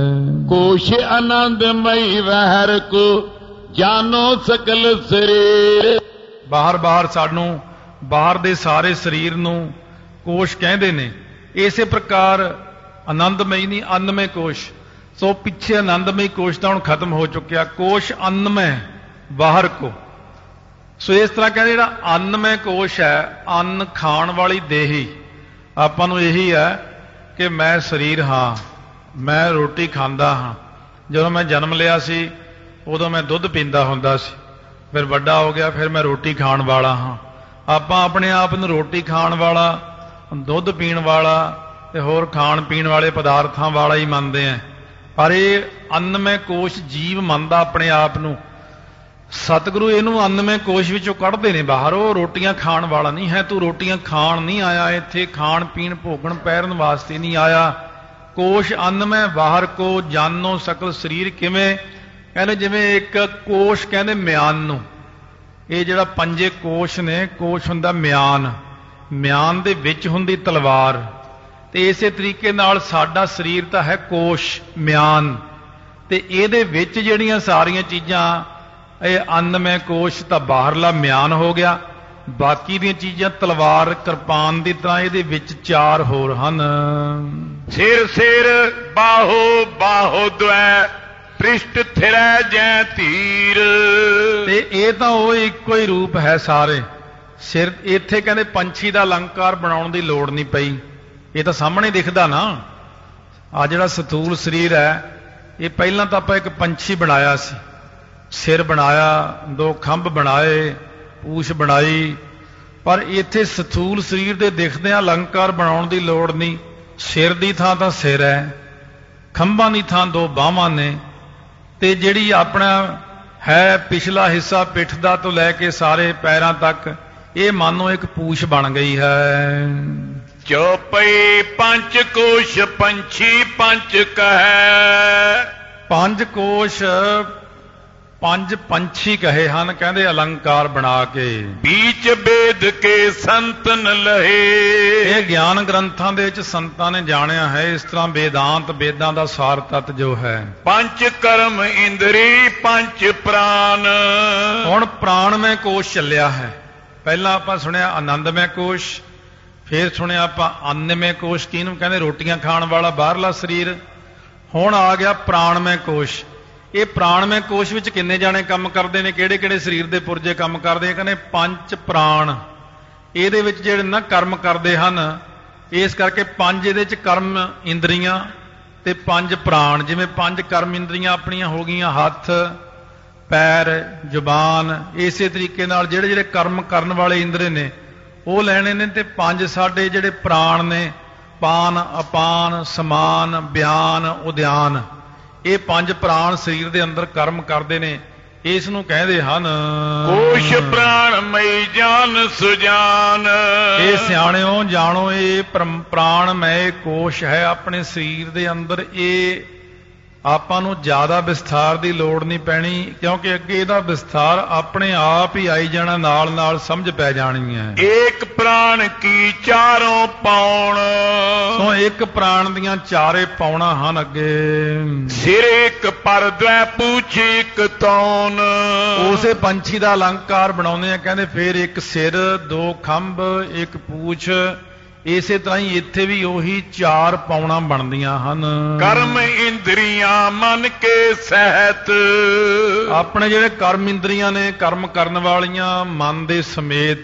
ਕੋਸ਼ ਆਨੰਦਮਈ ਵਹਿਰ ਕੋ ਜਾਨੋ ਸਕਲ ਸਰੀਰ। ਬਾਹਰ ਬਾਹਰ ਸਾਨੂੰ ਬਾਹਰ ਦੇ ਸਾਰੇ ਸਰੀਰ ਨੂੰ ਕੋਸ਼ ਕਹਿੰਦੇ ਨੇ। ਇਸੇ ਪ੍ਰਕਾਰ ਆਨੰਦਮਈ ਨਹੀਂ, ਅੰਨਮय ਕੋਸ਼। ਸੋ ਪਿੱਛੇ ਆਨੰਦਮਈ ਕੋਸ਼ ਤਾਂ ਹੁਣ ਖਤਮ ਹੋ ਚੁੱਕਿਆ, ਕੋਸ਼ ਅੰਨਮय ਬਾਹਰ ਕੋ। ਸੋ ਇਸ ਤਰ੍ਹਾਂ ਕਹਿੰਦੇ ਜਿਹੜਾ ਅੰਨਮय ਕੋਸ਼ ਹੈ, ਅੰਨ ਖਾਣ ਵਾਲੀ ਦੇਹੀ, ਆਪਾਂ ਨੂੰ ਇਹੀ ਹੈ ਕਿ ਮੈਂ ਸਰੀਰ ਹਾਂ, ਮੈਂ ਰੋਟੀ ਖਾਂਦਾ ਹਾਂ। ਜਦੋਂ ਮੈਂ ਜਨਮ ਲਿਆ ਸੀ ਉਦੋਂ ਮੈਂ ਦੁੱਧ ਪੀਂਦਾ ਹੁੰਦਾ ਸੀ, ਫਿਰ ਵੱਡਾ ਹੋ ਗਿਆ, ਫਿਰ ਮੈਂ ਰੋਟੀ ਖਾਣ ਵਾਲਾ ਹਾਂ। ਆਪਾਂ ਆਪਣੇ ਆਪ ਨੂੰ ਰੋਟੀ ਖਾਣ ਵਾਲਾ, ਦੁੱਧ ਪੀਣ ਵਾਲਾ ਤੇ ਹੋਰ ਖਾਣ ਪੀਣ ਵਾਲੇ ਪਦਾਰਥਾਂ ਵਾਲਾ ਹੀ ਮੰਨਦੇ ਆ, ਪਰ ਇਹ ਅੰਨਮय ਕੋਸ਼ ਜੀਵ ਮੰਨਦਾ ਆਪਣੇ ਆਪ ਨੂੰ। ਸਤਿਗੁਰੂ ਇਹਨੂੰ ਅੰਨਮय ਕੋਸ਼ ਵਿੱਚੋਂ ਕੱਢਦੇ ਨੇ ਬਾਹਰ। ਉਹ ਰੋਟੀਆਂ ਖਾਣ ਵਾਲਾ ਨਹੀਂ ਹੈ, ਤੂੰ ਰੋਟੀਆਂ ਖਾਣ ਨਹੀਂ ਆਇਆ, ਇੱਥੇ ਖਾਣ ਪੀਣ ਭੋਗਣ ਪੈਰਨ ਵਾਸਤੇ ਨਹੀਂ ਆਇਆ। ਕੋਸ਼ ਅੰਨਮय ਬਾਹਰ ਕੋ ਜਾਨੋ ਸਕਲ ਸਰੀਰ। ਕਿਵੇਂ? ਕਹਿੰਦੇ ਜਿਵੇਂ ਇੱਕ ਕੋਸ਼ ਕਹਿੰਦੇ ਮਿਆਨ ਨੂੰ, ਇਹ ਜਿਹੜਾ ਪੰਜੇ ਕੋਸ਼ ਨੇ, ਕੋਸ਼ ਹੁੰਦਾ ਮਿਆਨ, ਮਿਆਨ ਦੇ ਵਿੱਚ ਹੁੰਦੀ ਤਲਵਾਰ, ਤੇ ਇਸੇ ਤਰੀਕੇ ਨਾਲ ਸਾਡਾ ਸਰੀਰ ਤਾਂ ਹੈ ਕੋਸ਼ ਮਿਆਨ, ਤੇ ਇਹਦੇ ਵਿੱਚ ਜਿਹੜੀਆਂ ਸਾਰੀਆਂ ਚੀਜ਼ਾਂ, ਇਹ ਅੰਨਮय ਕੋਸ਼ ਤਾਂ ਬਾਹਰਲਾ ਮਿਆਨ ਹੋ ਗਿਆ, ਬਾਕੀ ਦੀਆਂ ਚੀਜ਼ਾਂ ਤਲਵਾਰ ਕਿਰਪਾਨ ਦੀ ਤਰ੍ਹਾਂ ਇਹਦੇ ਵਿੱਚ ਚਾਰ ਹੋਰ ਹਨ। ਸਿਰ ਸਿਰ ਬਾਹੋ ਬਾਹੋ ਦੁਐ ਪ੍ਰਿਸ਼ਟ ਥਿਰੈ ਜੈ ਧੀਰ। ਤੇ ਇਹ ਤਾਂ ਉਹ ਇੱਕੋ ਹੀ ਰੂਪ ਹੈ ਸਾਰੇ। ਸਿਰ ਇੱਥੇ ਕਹਿੰਦੇ ਪੰਛੀ ਦਾ ਅਲੰਕਾਰ ਬਣਾਉਣ ਦੀ ਲੋੜ ਨਹੀਂ ਪਈ, ਇਹ ਤਾਂ ਸਾਹਮਣੇ ਦਿਖਦਾ ਨਾ। ਆ ਜਿਹੜਾ ਸਥੂਲ ਸਰੀਰ ਹੈ, ਇਹ ਪਹਿਲਾਂ ਤਾਂ ਆਪਾਂ ਇੱਕ ਪੰਛੀ ਬਣਾਇਆ ਸੀ, ਸਿਰ ਬਣਾਇਆ, ਦੋ ਖੰਭ ਬਣਾਏ, ਪੂਛ ਬਣਾਈ, ਪਰ ਇੱਥੇ ਸਥੂਲ ਸਰੀਰ ਦੇ ਦਿਖਦਿਆਂ ਅਲੰਕਾਰ ਬਣਾਉਣ ਦੀ ਲੋੜ ਨਹੀਂ। ਸਿਰ ਦੀ ਥਾਂ ਤਾਂ ਸਿਰ ਹੈ, ਖੰਭਾਂ ਦੀ ਥਾਂ ਦੋ ਬਾਹਾਂ ਨੇ, ਤੇ ਜਿਹੜੀ ਆਪਣਾ ਹੈ ਪਿਛਲਾ ਹਿੱਸਾ ਪਿੱਠ ਦਾ ਤੋਂ ਲੈ ਕੇ ਸਾਰੇ ਪੈਰਾਂ ਤੱਕ, ਇਹ ਮਾਨੋ ਇੱਕ ਪੂਛ ਬਣ ਗਈ ਹੈ। ਚੌਪਈ ਪੰਜ ਕੋਸ਼ ਪੰਛੀ ਪੰਜ ਕਹੈ। ਪੰਜ ਕੋਸ਼ ਪੰਜ ਪੰਛੀ ਕਹੇ ਹਨ, ਕਹਿੰਦੇ ਅਲੰਕਾਰ ਬਣਾ ਕੇ। ਬੀਚ ਵੇਦ ਕੇ ਸੰਤਨ ਲਹੇ। ਇਹ ਗਿਆਨ ਗ੍ਰੰਥਾਂ ਦੇ ਵਿੱਚ ਸੰਤਾਂ ਨੇ ਜਾਣਿਆ ਹੈ ਇਸ ਤਰ੍ਹਾਂ। ਵੇਦਾਂਤ, ਵੇਦਾਂ ਦਾ ਸਾਰ ਤੱਤ ਜੋ ਹੈ। ਪੰਜ ਕਰਮ ਇੰਦਰੀ ਪੰਜ ਪ੍ਰਾਨ। ਹੁਣ ਪ੍ਰਾਣਮय ਕੋਸ਼ ਚੱਲਿਆ ਹੈ। ਪਹਿਲਾਂ ਆਪਾਂ ਸੁਣਿਆ ਆਨੰਦਮय ਕੋਸ਼, ਫਿਰ ਸੁਣਿਆ ਆਪਾਂ ਅੰਨਮय ਕੋਸ਼, ਕਿਹਨੂੰ ਕਹਿੰਦੇ ਰੋਟੀਆਂ ਖਾਣ ਵਾਲਾ ਬਾਹਰਲਾ ਸਰੀਰ। ਹੁਣ ਆ ਗਿਆ ਪ੍ਰਾਣਮय ਕੋਸ਼। ਇਹ ਪ੍ਰਾਣਮय ਕੋਸ਼ ਵਿੱਚ ਕਿੰਨੇ ਜਾਣੇ ਕੰਮ ਕਰਦੇ ਨੇ, ਕਿਹੜੇ ਕਿਹੜੇ ਸਰੀਰ ਦੇ ਪੁਰਜੇ ਕੰਮ ਕਰਦੇ? ਕਹਿੰਦੇ ਪੰਜ ਪ੍ਰਾਣ। ਇਹਦੇ ਵਿੱਚ ਜਿਹੜੇ ਨਾ ਕਰਮ ਕਰਦੇ ਹਨ, ਇਸ ਕਰਕੇ ਪੰਜ ਇਹਦੇ ਚ ਕਰਮ ਇੰਦਰੀਆਂ ਤੇ ਪੰਜ ਪ੍ਰਾਣ। ਜਿਵੇਂ ਪੰਜ ਕਰਮ ਇੰਦਰੀਆਂ ਆਪਣੀਆਂ ਹੋ ਗਈਆਂ ਹੱਥ, ਪੈਰ, ਜ਼ੁਬਾਨ, ਇਸੇ ਤਰੀਕੇ ਨਾਲ ਜਿਹੜੇ ਜਿਹੜੇ ਕਰਮ ਕਰਨ ਵਾਲੇ ਇੰਦਰੀ ਨੇ ਉਹ ਲੈਣੇ ਨੇ, ਤੇ ਪੰਜ ਸਾਡੇ ਜਿਹੜੇ ਪ੍ਰਾਣ ਨੇ, ਪਾਨ, ਅਪਾਨ, ਸਮਾਨ, ਬਿਆਨ, ਉਦਿਆਨ, ਇਹ ਪੰਜ ਪ੍ਰਾਣ ਸਰੀਰ ਦੇ ਅੰਦਰ ਕਰਮ ਕਰਦੇ ਨੇ। ਇਸ ਨੂੰ ਕਹਿੰਦੇ ਹਨ ਕੋਸ਼ ਪ੍ਰਾਣਮਈ ਜਾਨ ਸੁਜਾਨ। ਇਹ ਸਿਆਣਿਓ ਜਾਣੋ, ਇਹ ਪ੍ਰਾਣਮय ਕੋਸ਼ ਹੈ ਆਪਣੇ ਸਰੀਰ ਦੇ ਅੰਦਰ। ਇਹ ਆਪਾਂ ਨੂੰ ਜ਼ਿਆਦਾ ਵਿਸਥਾਰ ਦੀ ਲੋੜ ਨਹੀਂ ਪੈਣੀ, ਕਿਉਂਕਿ ਅੱਗੇ ਇਹਦਾ ਵਿਸਥਾਰ ਆਪਣੇ ਆਪ ਹੀ ਆਈ ਜਾਣਾ, ਨਾਲ ਨਾਲ ਸਮਝ ਪੈ ਜਾਣੀ ਹੈ। ਏਕ ਪ੍ਰਾਣ ਕੀ ਚਾਰੋਂ ਪੌਣ। ਸੋ ਇੱਕ ਪ੍ਰਾਣ ਦੀਆਂ ਚਾਰੇ ਪੌਣਾ ਹਨ ਅੱਗੇ। ਸਿਰ ਇੱਕ ਪਰ ਦੁਐ ਪੂਛ ਇੱਕ ਤੌਣ। ਉਸੇ ਪੰਛੀ ਦਾ ਅਲੰਕਾਰ ਬਣਾਉਂਦੇ ਆ, ਕਹਿੰਦੇ ਫਿਰ ਇੱਕ ਸਿਰ, ਦੋ ਖੰਭ, ਇੱਕ ਪੂਛ। ਇਸੇ ਤਰ੍ਹਾਂ ਹੀ ਇੱਥੇ ਵੀ ਉਹੀ ਚਾਰ ਪੌਣਾ ਬਣਦੀਆਂ ਹਨ। ਕਰਮ ਇੰਦਰੀਆਂ ਮਨ ਕੇ ਸਹਿਤ। ਆਪਣੇ ਜਿਹੜੇ ਕਰਮ ਇੰਦਰੀਆਂ ਨੇ, ਕਰਮ ਕਰਨ ਵਾਲੀਆਂ, ਮਨ ਦੇ ਸਮੇਤ।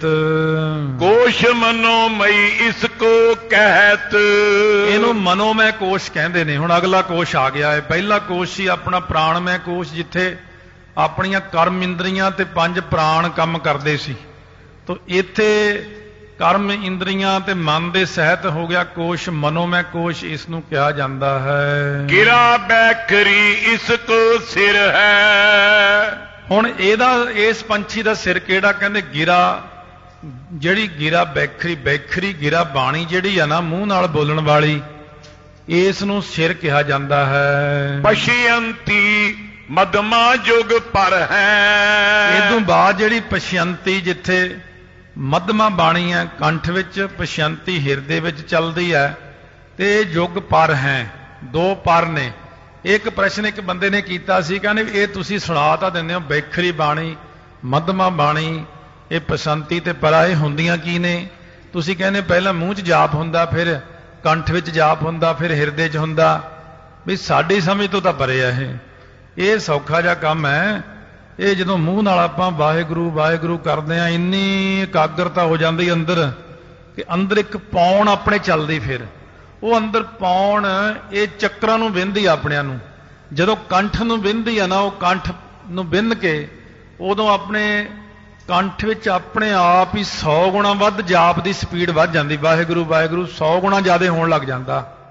ਕੋਸ਼ ਮਨੋਮਈ ਇਸ ਕੋ ਕਹਿਤ। ਇਹਨੂੰ ਮਨੋਮय ਕੋਸ਼ ਕਹਿੰਦੇ ਨੇ। ਹੁਣ ਅਗਲਾ ਕੋਸ਼ ਆ ਗਿਆ ਹੈ। ਪਹਿਲਾ ਕੋਸ਼ ਸੀ ਆਪਣਾ ਪ੍ਰਾਣਮय ਕੋਸ਼, ਜਿੱਥੇ ਆਪਣੀਆਂ ਕਰਮ ਇੰਦਰੀਆਂ ਤੇ ਪੰਜ ਪ੍ਰਾਣ ਕੰਮ ਕਰਦੇ ਸੀ। ਤਾਂ ਇੱਥੇ ਕਰਮ ਇੰਦਰੀਆਂ ਤੇ ਮਨ ਦੇ ਸਹਿਤ ਹੋ ਗਿਆ ਕੋਸ਼ ਮਨੋਮय ਕੋਸ਼, ਇਸ ਨੂੰ ਕਿਹਾ ਜਾਂਦਾ ਹੈ। ਗਿਰਾ ਬੈਖਰੀ ਇਸ ਕੋ ਸਿਰ ਹੈ। ਹੁਣ ਇਹਦਾ, ਇਸ ਪੰਛੀ ਦਾ ਸਿਰ ਕਿਹੜਾ? ਕਹਿੰਦੇ ਗਿਰਾ। ਜਿਹੜੀ ਗਿਰਾ ਬੈਖਰੀ, ਬੈਖਰੀ ਗਿਰਾ ਬਾਣੀ ਜਿਹੜੀ ਆ ਨਾ, ਮੂੰਹ ਨਾਲ ਬੋਲਣ ਵਾਲੀ, ਇਸ ਨੂੰ ਸਿਰ ਕਿਹਾ ਜਾਂਦਾ ਹੈ। ਪਸ਼ਯੰਤੀ ਮਦਮਾ ਜੁਗ ਪਰ ਹੈ। ਇਹ ਤੋਂ ਬਾਅਦ ਜਿਹੜੀ ਪਸ਼ਯੰਤੀ, ਜਿੱਥੇ ਮਧਮਾ ਬਾਣੀ ਹੈ ਕੰਠ ਵਿੱਚ, ਪਸ਼ਯੰਤੀ ਹਿਰਦੇ ਵਿੱਚ ਚੱਲਦੀ ਹੈ, ਤੇ ਯੁਗ ਪਰ ਹੈ। ਦੋ ਪਰ ਨੇ। ਇੱਕ ਪ੍ਰਸ਼ਨ ਇੱਕ ਬੰਦੇ ਨੇ ਕੀਤਾ ਸੀ, ਕਹਿੰਦੇ ਇਹ ਤੁਸੀਂ ਸੁਣਾ ਤਾਂ ਦਿੰਦੇ ਹੋ ਬੈਖਰੀ ਬਾਣੀ, ਮਧਮਾ ਬਾਣੀ, ਇਹ ਪਸ਼ਯੰਤੀ ਤੇ ਪਰਾ, ਇਹ ਹੁੰਦੀਆਂ ਕੀ ਨੇ? ਤੁਸੀਂ ਕਹਿੰਦੇ ਪਹਿਲਾਂ ਮੂੰਹ 'ਚ ਜਾਪ ਹੁੰਦਾ, ਫਿਰ ਕੰਠ ਵਿੱਚ ਜਾਪ ਹੁੰਦਾ, ਫਿਰ ਹਿਰਦੇ 'ਚ ਹੁੰਦਾ। ਵੀ ਸਾਡੀ ਸਮਝ ਤੋਂ ਤਾਂ ਪਰੇ ਆ ਇਹ। ਇਹ ਸੌਖਾ ਜਿਹਾ ਕੰਮ ਹੈ। ਇਹ ਜਦੋਂ ਮੂੰਹ ਨਾਲ ਆਪਾਂ ਵਾਹਿਗੁਰੂ ਵਾਹਿਗੁਰੂ ਕਰਦੇ ਆ, ਇੰਨੀ ਇਕਾਗਰਤਾ ਹੋ ਜਾਂਦੀ ਅੰਦਰ ਕਿ ਅੰਦਰ ਇੱਕ ਪੌਣ ਆਪਣੇ ਚੱਲਦੀ, ਫਿਰ ਉਹ ਅੰਦਰ ਪੌਣ ਇਹ ਚੱਕਰਾਂ ਨੂੰ ਵਿੰਨ੍ਹਦੀ ਆਪਣਿਆਂ ਨੂੰ। ਜਦੋਂ ਕੰਠ ਨੂੰ ਵਿੰਨ੍ਹਦੀ ਆ ਨਾ, ਉਹ ਕੰਠ ਨੂੰ ਵਿੰਨ੍ਹ ਕੇ ਉਦੋਂ ਆਪਣੇ ਕੰਠ ਵਿੱਚ ਆਪਣੇ ਆਪ ਹੀ ਸੌ ਗੁਣਾ ਵੱਧ ਜਾਪ ਦੀ ਸਪੀਡ ਵੱਧ ਜਾਂਦੀ। ਵਾਹਿਗੁਰੂ ਵਾਹਿਗੁਰੂ ਸੌ ਗੁਣਾ ਜ਼ਿਆਦਾ ਹੋਣ ਲੱਗ ਜਾਂਦਾ।